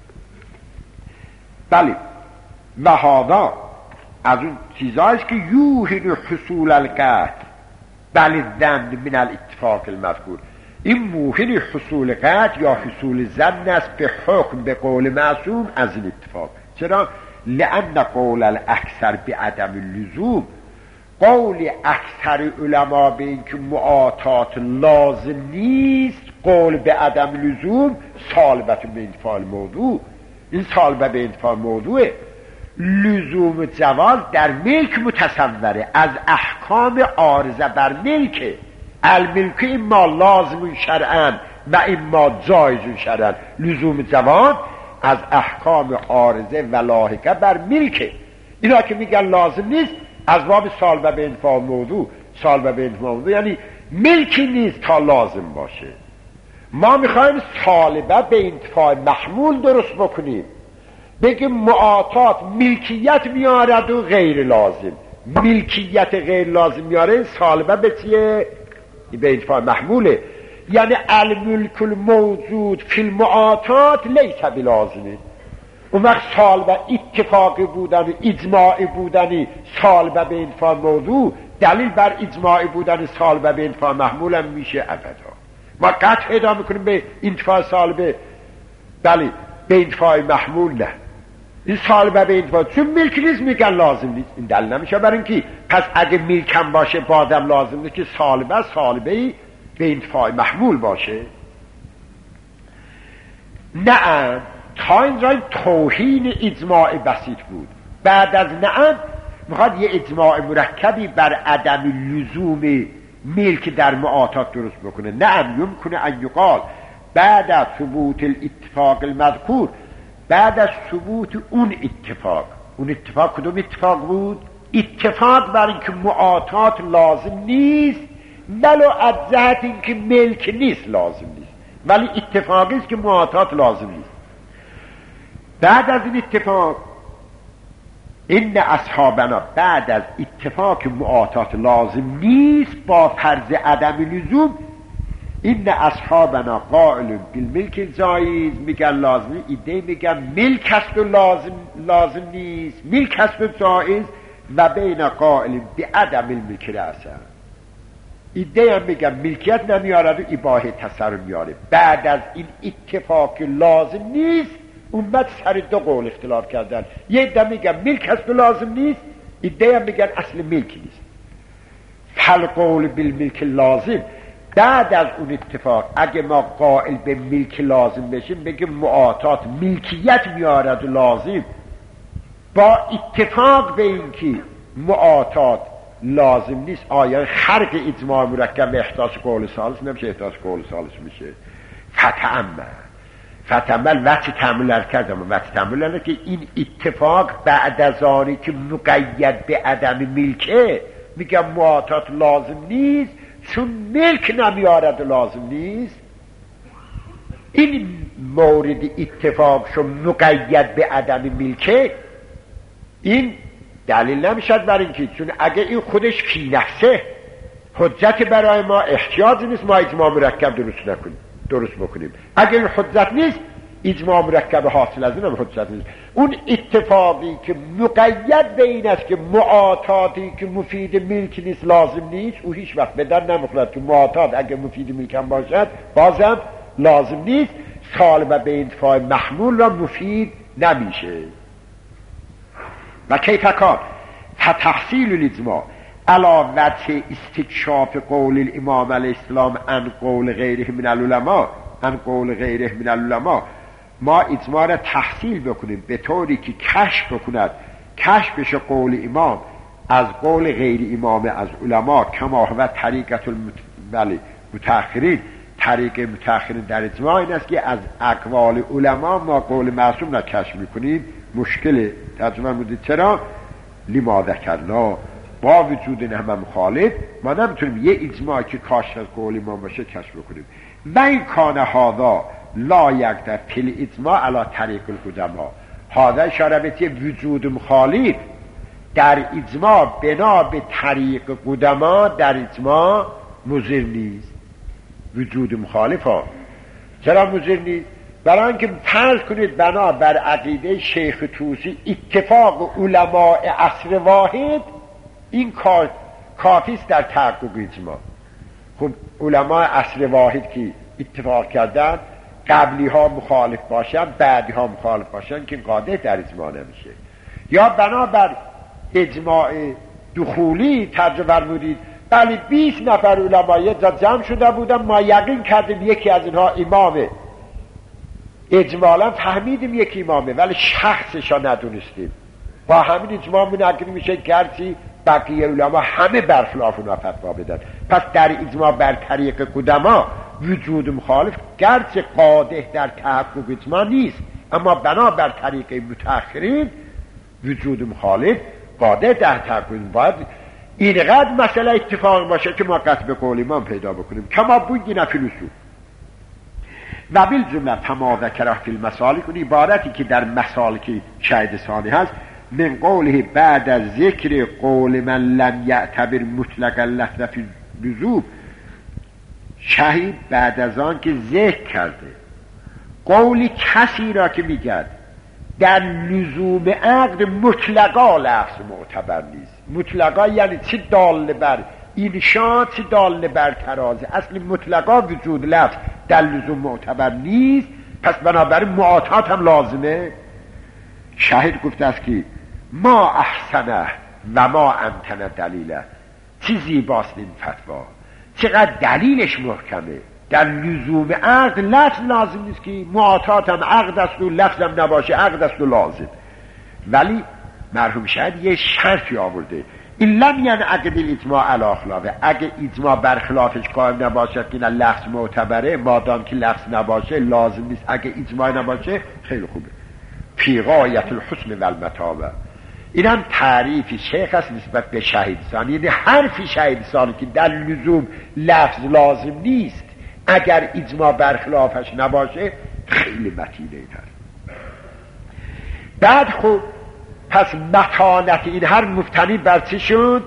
بله و هذا از اون چیزهاییست که یوهن حصول القطع بل ظن من الاتفاق المذکور. این موهن حصول قطع یا حصول ظن است به حکم به قول معصوم از این اتفاق. چرا؟ لأن قول الاکثر به عدم اللزوم، قول اکثر علما به این که معاطات لازم نیست، قول به عدم لزوم سالبت به انتفاع الموضوع. این سالبه به انتفاع موضوعه. لزوم جواز در ملک متصوره، از احکام عارضه بر ملکه. الملک اما لازم شرعاً و اما جایز شرعاً. لزوم جواز از احکام عارضه و لاحقه بر ملکه. اینا که میگن لازم نیست از باب سالبه به انتفاع موضوع. سالبه به انتفاع موضوع یعنی ملکی نیست تا لازم باشه. ما میخوایم سالبه به انتفاع محمول درست بکنیم، بگیم معاطات ملکیت میارد و غیر لازم. ملکیت غیر لازم میاره، سالبه به چیه؟ به انتفاع محموله. یعنی الملک الموجود فی المعاطات لیس بلازمه. اون وقت سالبه اتفاقی بودن و اجماعی بودنی سالبه به انتفاع موضوع دلیل بر اجماعی بودن سالبه به انتفاع محمول هم میشه ابدا. ما قطع پیدا میکنیم به انتفاع سالبه بله به انتفاع محمول نه. این سالبه به انتفاع چون ملک نیست میگن لازم نیست. این دلیل نمیشه برای اینکه پس اگه ملکم باشه بازم لازم نیست که سالبه به انتفاع محمول باشه. نعم تا اینجا توهین اجماع بسیط بود. بعد از نعم میخواد یه اجماع مرکبی بر عدم لزوم ملک در معاطات درست بکنه. نعم یمکنه ان یقال بعد از ثبوت الاتفاق المذکور، بعد از ثبوت اون اتفاق کدوم اتفاق بود؟ اتفاق بر اینکه معاطات لازم نیست ولو از جهت اینکه ملک نیست لازم نیست، ولی اتفاقی است که معاطات لازم نیست. بعد از این اتفاق این اصحابنا بعد از اتفاق معاطات لازم نیست با فرض عدم لزوم، این اصحابنا قائل بالملک جایز میگن لازم، ایده میگن ملک است و لازم نیست، ملک است و جایز، و بین قائل بعدم الملک رأسا ایده هم میگن ملکیت نمیارد و اباحه تصرف میاره. بعد از این اتفاق لازم نیست اومد سر دو قول اختلاف کردن. یه عده میگن ملک است و لازم نیست، ایده هم میگن اصل ملک نیست. فالقول بالملک لازم، بعد از اون اتفاق اگه ما قائل به ملک لازم بشیم بگیم معاطات ملکیت میارد و لازم، با اتفاق به این که معاطات لازم نیست آیا خرق اجماع مرکب احتاج قول ثالث نمیشه؟ احتاج قول ثالث میشه. فتنبل وقتی تحمل کردم وقتی تحمل که این اتفاق بعد از آنی که مقید به عدم ملکه میگم معاطات لازم نیست چون ملک نمیارد لازم نیست. این مورد اتفاق شو مقید به عدم ملکه این دلیل نمیشد برای اینکه چون اگه این خودش کی نفسه حجت برای ما احتیاج نیست ما اجماع مرکب درست بکنیم. اگه این حجت نیست اجماع مرکب حاصل از این هم حجت نیست. اون اتفاقی که مقید به این است که معاطاتی که مفید ملک نیست لازم نیست او هیچ وقت به در نمیخورد که معاطات اگه مفید ملک هم باشد بازم لازم نیست طالب به انتفاع محمول را مفید نمیشه. و کیف کار فتحصیل الاجماع علا وجه استکشاف قول الامام علیه السلام عن قول غیره من العلماء ما اجماع را تحصیل بکنیم به طوری که کشف بکند کشفش قول امام از قول غیر امام از علما کما هو طریقت متأخرین. طریق متأخرین در اجماع این است که از اقوال علما ما قول معصوم را کشف میکنیم. مشکل ترجمه بودید چرا لما ذکرنا با وجود این همه مخالف ما نمیتونیم یه اجماع که کاشف از قول امام باشه کشف بکنیم. و این کان هذا لا یقدر فی الاجماع علی طریق القدما هذا اشاره به وجود مخالف در اجماع بنا به طریق قدما در اجماع مضر نیست. وجود مخالف ها چرا مضر نیست؟ برای اینکه فرض کنید بنا بر عقیده شیخ طوسی اتفاق علماء عصر واحد این کار کافی است در تحقق اجماع. خب علماء عصر واحد که اتفاق کردن قبلی ها مخالف باشن بعدی ها مخالف باشن که قادر در اجماع نمیشه. یا بنا بر اجماع دخولی ترجمه فرمودید بله 20 نفر علمای جمع شده بودن ما یقین کردیم یکی از اینها امامه اجمالا فهمیدیم یکی امامه ولی شخصشا ندونستیم با همین اجماع منعقد میشه گرچه بقیه علما همه برخلاف اونها فتوا بدن. پس در اجماع بر طریق قدما وجود مخالف گرچه قادح در تحقق اجماع نیست اما بنا بر طریق متأخرین وجود مخالف قادح در تحقق باید اینقدر مسئله اتفاق باشه که ما قطع به قول امام پیدا بکنیم کما بوگینا فی الاصول. و بالجمله فما ذکره فی المسالک اون عبارتی که در مسالک شهید ثانی هست من قوله بعد از ذکر قول من لم یعتبر مطلق اللفظ فی لزوم شهید بعد از آن که ذکر کرده قول کسی را که میگد در لزوم عقد مطلقا لفظ معتبر نیست. مطلقا یعنی چه دال بر انشاء چه دال بر ترازه اصل مطلقا وجود لفظ در لزوم معتبر نیست پس بنابراین معاطات هم لازمه. شاهد گفته است که ما احسنه و ما امتنه دلیله چه زیباست این فتوا چقدر دلیلش محکمه در لزوم عقد لفظ لازم نیست که معاطات هم عقد است و لفظ هم نباشه عقد است و لازم. ولی مرحوم شاید یه شرطی آورده این لم یعنی عقد الاجماع علی خلافه اگه اجماع برخلافش قائم نباشد که نه لفظ معتبره مادام که لفظ نباشه لازم نیست. اگه اجماع نباشه خیلی خوبه. فی غایت الحسن و المتابه این هم تعریف شیخ است نسبت به شهید ثانی یعنی حرف شهید ثانی که در لزوم لفظ لازم نیست اگر اجماع برخلافش نباشه خیلی متینه این هست. بعد خوب پس متانت این هر مفتنی بر چی شد؟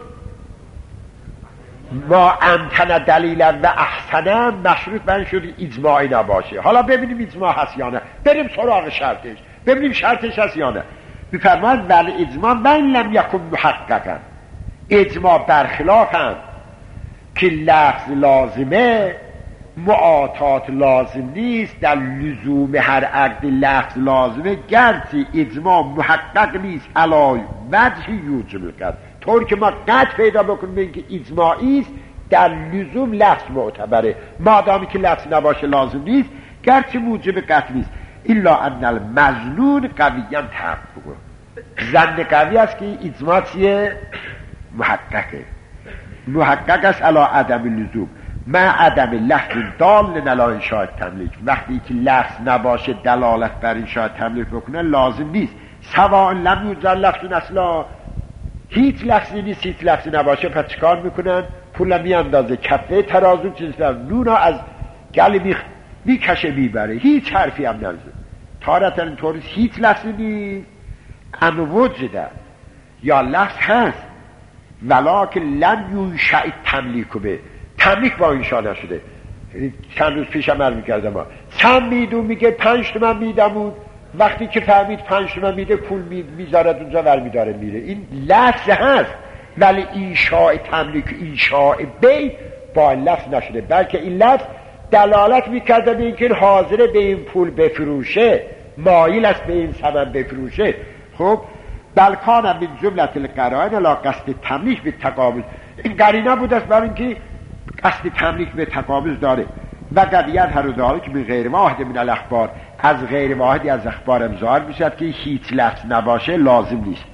ما امتن دلیلا و احسنه مشروط بر شد اجماعی نباشه. حالا ببینیم اجماع هست یا نه بریم سراغ شرطش ببینیم شرطش هست یا نه. میفرماید ولی اجماع من لم یکن محققا اجماع برخلاف هم که لفظ لازمه معاطات لازم نیست در لزوم هر عقد لفظ لازمه گرچه اجماع محقق نیست علی وجه یوجب القطع طور که ما قطع پیدا بکنیم اینکه اجماعی است در لزوم لفظ معتبره مادامی که لفظ نباشه لازم نیست گرچه موجب قطع نیست الا ان المظنون قویا تحقق ظن قوی است که اجماع چیه؟ محقق است علی عدم لزوم ما عدم لفظ دال نلا انشاء تملیک، وقتی که لفظ نباشه دلالت بر انشاء تملیک بکنه لازم نیست. سواء لم یوجد لفظ اصلا، هیچ لفظی نیست، هیچ لفظی نباشه، پس چیکار میکنن؟ پول میاندازه کفه ترازو، چیزا نونا از گلی میکشه میبره، هیچ حرفی هم نمیزه. تارتا اینطوری هیچ لفظی نیست، اما وجده یا لفظ هست ولکن لم یوشع تملیک به، تملیک با انشاء نشده. چند روز پیشم عرض میکردم ما چند میدون میگه 5 تومن میدمون، وقتی که فهمید 5 تومن میده پول میذارد اونجا ور میداره میره. این لفظ هست ولی انشاء تملیک انشاء بی با لفظ نشده، بلکه این لفظ دلالت میکرده به اینکه حاضره به این پول بفروشه، مایل است به این ثمن بفروشه. خب بلکان من جملت القرائن لا قصد تملیک به تقابل، این قرینه بود است برای اینکه قصد تملیک به تقابل داره. و قضیت هر داره که من غیر واحد من الاخبار، از غیر واحدی از اخبار امظاهر میشد که هیچ لفظ نباشه لازم نیست.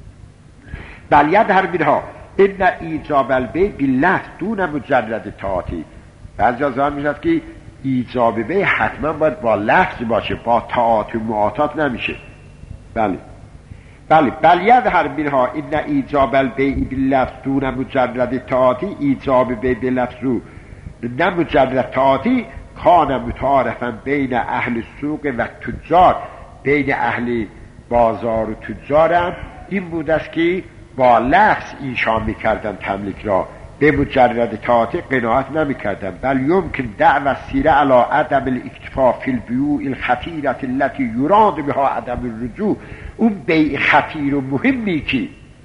بل ید هر منها ان ایجاب البی باللفظ دون مجرد تعاطی، بعضی ظاهر میشد که ایجاب بی حتما باید با لفظ باشه، با تعاطی معاطات نمیشه. بله بل ید هر منها ان ایجاب البی باللفظ دون مجرد تعاطی، ایجاب بی باللفظ نه مجرد تعاطی کان متعارفا بین اهل سوق و تجار، بین اهل بازار و تجارم این بود است که با لفظ ایشان میکردن تملیک را، به مجرد تعاطی قناعت نمیکردن. بل یمکن دعوی سیره علی عدم الاکتفا فی البیوع الخطیرة التي یراد بها عدم الرجوع، اون بیع خطیر و مهمی که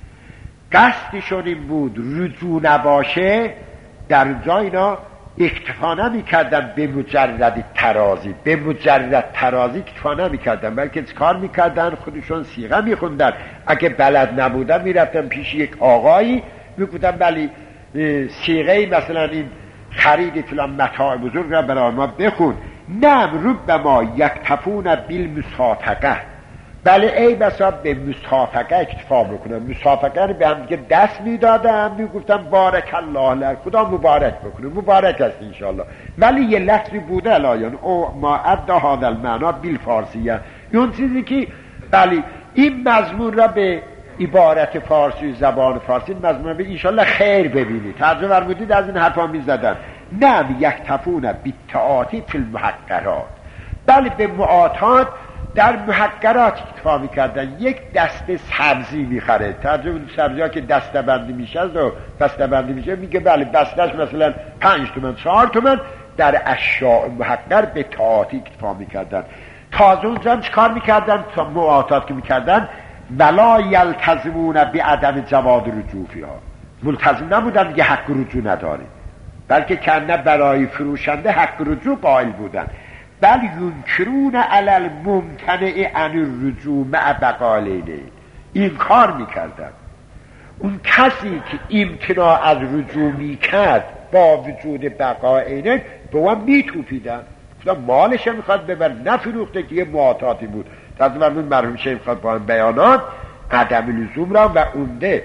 قصدشون این بود رجوع نباشه، در جای اینا اکتفا نمی کردن به مجرد ترازی، به مجرد ترازی اکتفا نمی کردن، بلکه کار می کردن خودشون صیغه می خوندن. اگه بلد نبودن می رفتن پیش یک آقایی می گفتن بلی صیغه مثلا این خرید فلان متاع بزرگ را برای ما بخون. نم ربما یکتفون بالمصافقه، بله ای بسا به مصافقه اکتفا بکنن، مصافقه رو به هم دیگه دست میدادن، میگفتن بارک الله لک، خدا مبارک بکنه، مبارک است انشاءالله. ولی یه لفظی بوده الان او ما ادى هذا المعنی بالفارسیه، اون چیزی که بله این مضمون را به عبارت فارسی زبان فارسی مضمون به انشاءالله خیر ببینید، ترجمه فرمودید از این حرفا میزدن. نم یکتفون بالتعاطی فی المحقرات، بله به معاطات در محقرات اکتفا میکردن. یک دسته سبزی میخره، ترجمه سبزی ها که دسته بندی میشه و بسته بندی میشه میگه بله بستش مثلا 5 تومن 4 تومن، در اشیاء محقر به تعاطی اکتفا میکردن. تازه اونجا هم چکار میکردن؟ تا معاطات که میکردن ولا یلتزمون بعدم جواز رجوع فیها، ملتزم نبودن دیگه حق رجوع نداره، بلکه کنه برای فروشنده حق رجوع قائل بودن. بل ینکرون علی الممتنع عن الرجوع مع بقالینه، این کار میکردن. اون کسی که امتناع از رجوع میکرد با وجود بقالینه به اون میتوپیدن، مالش میخواد ببر، نفروخته که یه معاطاتی بود. تازه مرحوم شیخ میخواد با این بیانات عدم لزوم را و اونده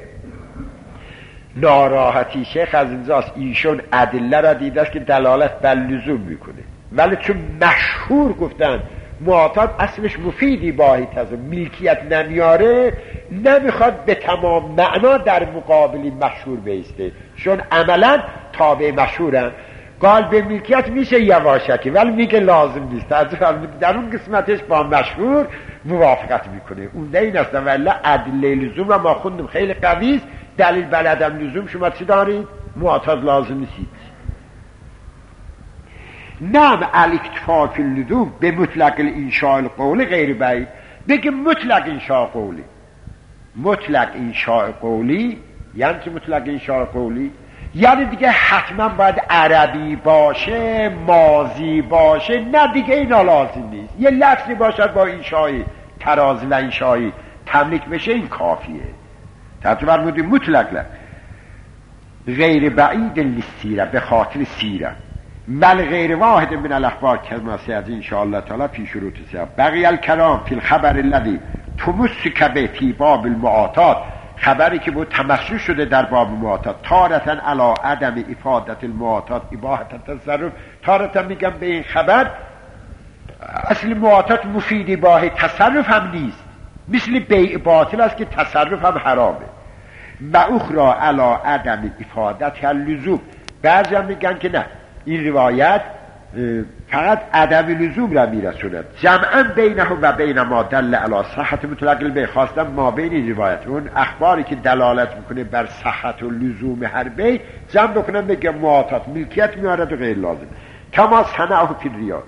ناراحتی شیخ از اینجاست، ایشون ادله را دیده است که دلالت بر لزوم میکنه، ولی چون مشهور گفتن معاطات اصلش مفیدی باهی تازه ملکیت نمیاره، نمیخواد به تمام معنا در مقابلی مشهور بیسته، چون عملا تابع مشهورن. قال به ملکیت میشه یواشکی ولی میگه لازم نیست، در اون قسمتش با مشهور موافقت میکنه. اون این است ولی ادله لزوم را ما خوندم خیلی قوی است. دلیل بلدم لزوم شما چی دارید؟ معاطات لازم نیست. نعم الاکتفا فی اللزوم به مطلق الانشاء القولی غیر بعید، بگه مطلق انشاء قولی. مطلق انشاء قولی یعنی چه مطلق انشاء قولی؟ یعنی دیگه حتما باید عربی باشه، ماضی باشه، نه دیگه اینا لازم نیست. یه لفظی باشد با انشایی ترازی و انشایی تملیک بشه این کافیه. ترجمه فرمودیم مطلق لفظ غیر بعید للسیره، به خاطر سیره، بل غیر واحد من الاخبار کما سیأتی ان شاء الله تعالی فی شروط سیاه. بقی الکلام فی الخبر الذی تمسک به فی باب المعاطات، خبری که بود تمسک شده در باب معاطات، تارتن علی عدم افادت المعاطات اباحت تصرف، تارتن میگم به این خبر اصل معاطات مفید اباحه تصرف هم نیست، مثل بیع باطل است که تصرف هم حرامه. و اخرى علی عدم افادت اللزوم، بعضی هم میگن که نه این روایت فقط عدم لزوم را میرسوند، جمعا بینه و بین ما دل علی صحت مطلق البیع، خواستم ما بین این روایت اون اخباری که دلالت میکنه بر صحت و لزوم هر بیع جمع بکنم بگم معاطات ملکیت میارد و غیر لازم، کما صنعه فی الریا.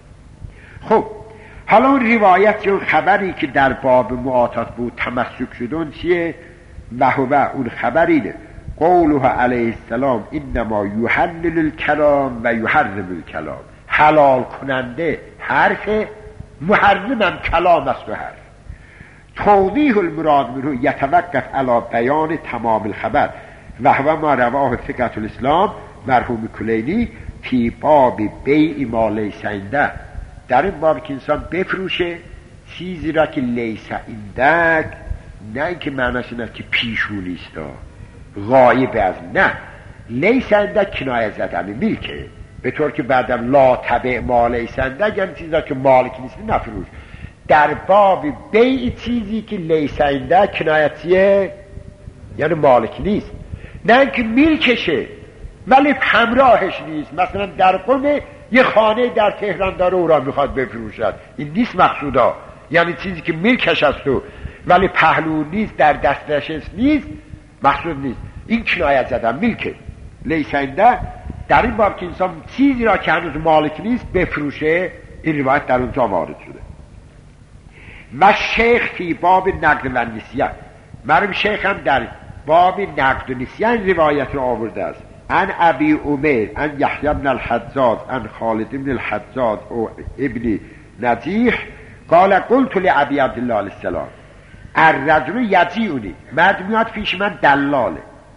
خب حالا اون روایت اون خبری که در باب معاطات بود تمسک شدون چیه؟ و اون خبر اینه قوله علیه السلام انما یحلل الکلام و یحرم الکلام، حلال کننده حرف، محرمم کلام است و حرف. توضیح المراد منه یتوقف علی بیان تمام الخبر و هو ما رواه ثقة الاسلام مرحوم کلینی فی باب بیع ما لیس عنده، در این باب که انسان بفروشه چیزی را که لیس عندک، نه اینکه معناش این است که پیشونیست غایب از، نه لیس عندک کنایه زدن ملکه، به طور که بعدم لا تبع ما لیس عندک یعنی چیزا که مالک نیست نفروش. در باب بیع چیزی که لیس عندک کنایتیه یعنی مالک نیست، نه اینکه ملکشه ولی همراهش نیست، مثلا در قم یه خانه در تهران داره او را میخواد بفروشد، این نیست مقصودا، یعنی چیزی که ملکش است ولی پهلو نیست، در دستش نیست، مقصود نیست، این کنایت زدن ملکه لیس عنده. در این باب که انسان چیزی را که هنوز مالک نیست بفروشه، این روایت در اونجا وارد شده. و شیخ فی باب نقد و نسیان، مرحوم شیخ هم در باب نقد و نسیان روایت رو آورده است. عن ابی عمر عن یحیی بن الحجاج عن خالد بن الحجاج و ابن نجیح قال قلت لابی عبدالله علیه السلام الرجل یجیئنی، مرد میاد پیش من دلاله،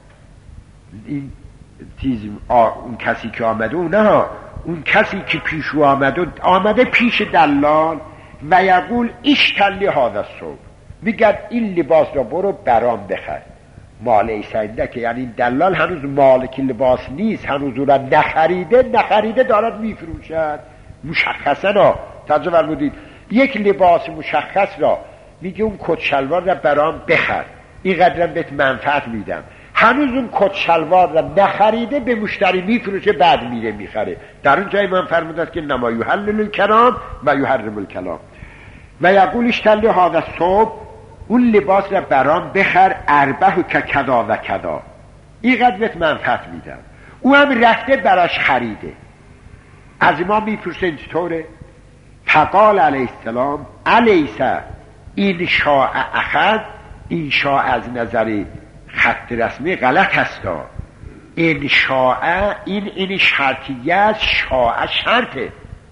این چیز اون کسی که آمده، اون کسی که پیش آمده پیش دلال و یقول اشتری هذا الثوب، میگه این لباس را برو برام بخر، مال ایسنده، که یعنی دلال هنوز مالک لباس نیست، هنوز او را نخریده دارد میفروشد. مشخصا توجه فرمودید، یک لباس مشخص را میگه اون کت شلوار را برام بخر، این قدرم بهت منفعت میدم، هنوز اون کت شلوار را نخریده به مشتری میفروشه، بعد میره میخره. در اون جای من فرموده که نما یحلل الکلام و یحرم الکلام و یقول اشتری هذا الثوب، اون لباس را برام بخر، اربح که کدا و کدا، این قدر بهت منفعت میدم. او هم رفته براش خریده، از ما میپرسه این چطوره؟ فقال علیه السلام الیس این شاء اخذ، این شاء از نظر خط رسمی غلط هستا، این شاء این شرطیه است، شاء شرطه،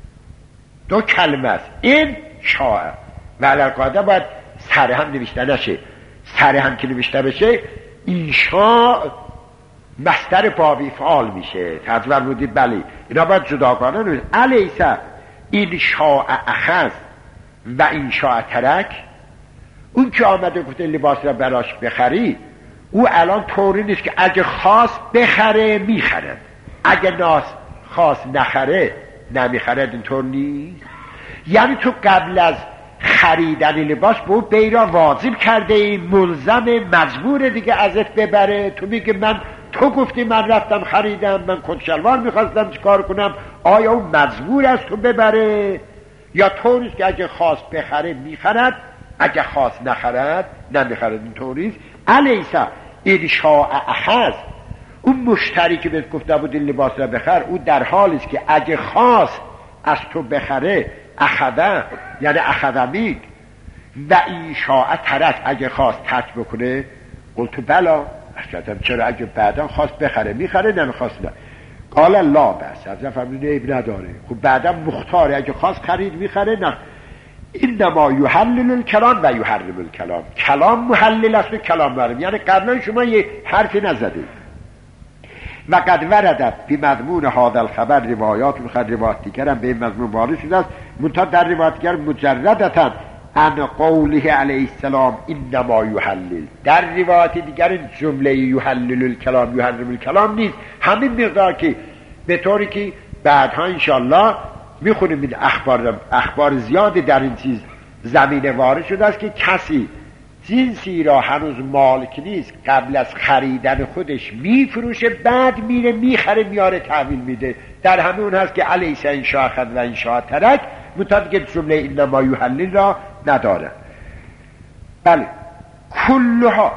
دو کلمه است، این شاء و علاقاده باید سر هم نوشته نشه، سر هم که نوشته بشه این شاء مصدر باب افعال میشه، تذکر بودید بله، اینا باید جداگانه نوشته. الیس این شاء اخذ و این شاء ترک، اون که آمده گفته لباس را براش بخری، او الان طوری نیست که اگه خواست بخره میخرد، اگه خواست نخره نمیخرد، این طور نیست. یعنی تو قبل از خریدن لباس به او بیرا واجب کرده ای، ملزم مجبور دیگه ازت ببره، تو میگه تو گفتی من رفتم خریدم، من کت شلوار میخواستم چیکار کنم، آیا اون مجبور است تو ببره یا طوریست که اگه خواست بخره میخرد، اگه خواست نخرد نمیخرد، این طوریست. الیسا این شاء اخذ، اون مشتری که بهت گفته بود این لباس را بخر، او در حالی است که اگه خواست از تو بخره اخذه، یعنی اخذمیک، و این شاء ترک، اگه خواست ترک بکنه، قلت بلا، چرا اگه بعدا خواست بخره میخره، نمیخواست نه. قال لا بس، از فرمود عیب نداره، خب بعدا مختاره، اگه خواست خرید میخره، نه. انما یحلل الکلام و یحرم الکلام، کلام محلل است و کلام محرم، یعنی قبلا شما یه حرفی نزدید. و قد ورد بی مضمون هذا الخبر روایات دیگر هم به این مضمون وارد شده است، منتها در روایات دیگر مجردتا ان قوله علیه السلام انما یحلل. در روایت دیگر جمله یحلل الکلام یحرم الکلام نیست، همین مقدار که به طوری که بعدها انشاءالله میخونیم این اخبار زیاد در این چیز زمینه وارد شده است که کسی جنسی را هنوز مالک نیست قبل از خریدن خودش میفروشه، بعد میره میخره میاره تحویل میده. در همون هست که علیس ان شاء اخذ و ان شاء ترک، مطابق جمله انما یحلل را نداره. بله کلها،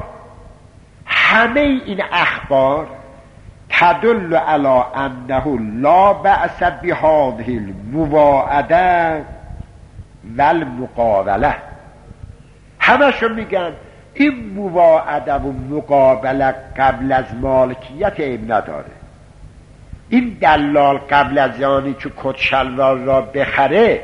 همه این اخبار تدل علی انه لا بأس بهذه المواعده و المقابله. همشون میگن این مواعده و مقابله قبل از مالکیت عیب نداره. این دلال قبل از آنی که کت شلوار را بخره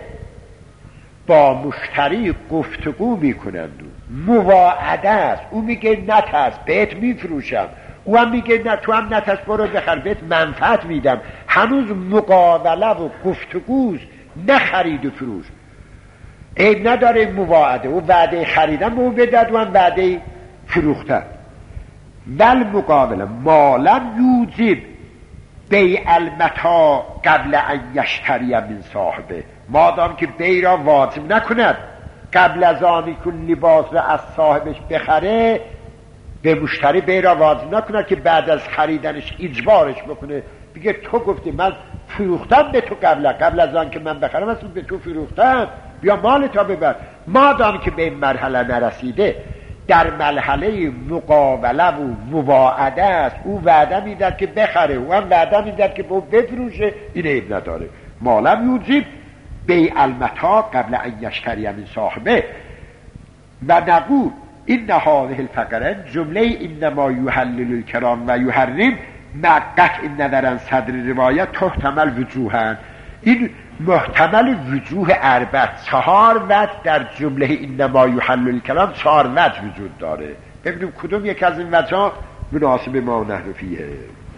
با مشتری گفتگو میکنند، مواعده است. او میگه نترس بهت میفروشم، او هم میگه نه تو هم نترس برو بخر بهت منفعت میدم. هنوز مقابله و گفتگوست، نه خرید و فروش. عیب نداره مواعده، او وعده خریدن به او بدد و هم وعده فروختن. ول مقابله ما لم یوجب بیع المتاع قبل ان یشتری من صاحبه، مادام که بیع را واجب نکند قبل از آنی که لباس را از صاحبش بخره، به مشتری بیع را واجب نکند که بعد از خریدنش اجبارش بکنه، بگه تو گفتی من فروختم به تو قبل از آن که من بخرم اصلا به تو فروختم، بیا مال تا ببر. مادام که به این مرحله نرسیده، در مرحله مقابله و مواعده است، او وعده میداد که بخره، او هم وعده میداد که بفروشه، این عیب نداره. مالم یوجب بیع المتاع قبل ان یشتری من صاحبه. و نقول این هذه الفقره جمله انما یحلل الکلام و یحرم مع قطع نظر صدر روایت تحتمل وجوهن. این محتمل وجوه اربع، 4 وجه در جمله انما یحلل الکلام 4 وجه وجود داره. ببینیم کدوم یک از این وجه مناسب ما نحن فیه.